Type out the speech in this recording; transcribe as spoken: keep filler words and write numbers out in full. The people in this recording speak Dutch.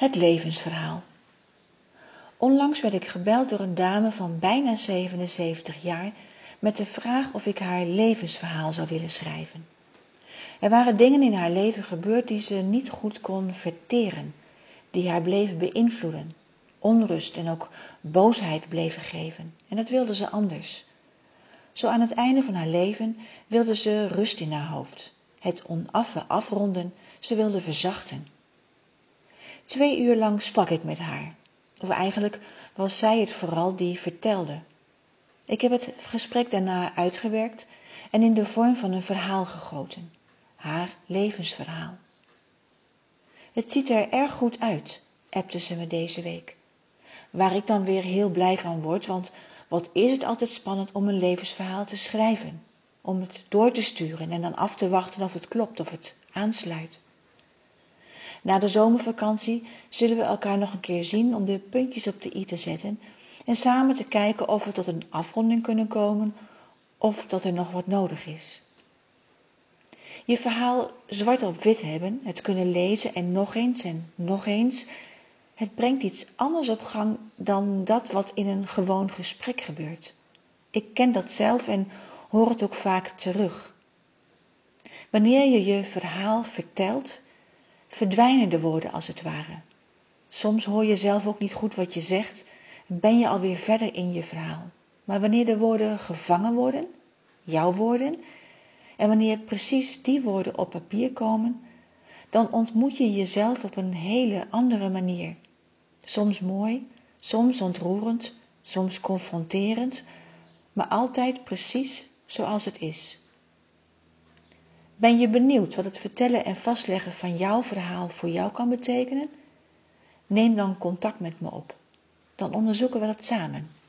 Het levensverhaal. Onlangs werd ik gebeld door een dame van bijna zevenenzeventig jaar met de vraag of ik haar levensverhaal zou willen schrijven. Er waren dingen in haar leven gebeurd die ze niet goed kon verteren, die haar bleven beïnvloeden, onrust en ook boosheid bleven geven. En dat wilde ze anders. Zo aan het einde van haar leven wilde ze rust in haar hoofd, het onaffe afronden, ze wilde verzachten. Twee uur lang sprak ik met haar, of eigenlijk was zij het vooral die vertelde. Ik heb het gesprek daarna uitgewerkt en in de vorm van een verhaal gegoten, haar levensverhaal. Het ziet er erg goed uit, appte ze me deze week. Waar ik dan weer heel blij van word, want wat is het altijd spannend om een levensverhaal te schrijven, om het door te sturen en dan af te wachten of het klopt, of het aansluit. Na de zomervakantie zullen we elkaar nog een keer zien om de puntjes op de i te zetten en samen te kijken of we tot een afronding kunnen komen of dat er nog wat nodig is. Je verhaal zwart op wit hebben, het kunnen lezen en nog eens en nog eens, het brengt iets anders op gang dan dat wat in een gewoon gesprek gebeurt. Ik ken dat zelf en hoor het ook vaak terug. Wanneer je je verhaal vertelt, verdwijnen de woorden als het ware. Soms hoor je zelf ook niet goed wat je zegt en ben je alweer verder in je verhaal. Maar wanneer de woorden gevangen worden, jouw woorden, en wanneer precies die woorden op papier komen, dan ontmoet je jezelf op een hele andere manier. Soms mooi, soms ontroerend, soms confronterend, maar altijd precies zoals het is. Ben je benieuwd wat het vertellen en vastleggen van jouw verhaal voor jou kan betekenen? Neem dan contact met me op. Dan onderzoeken we dat samen.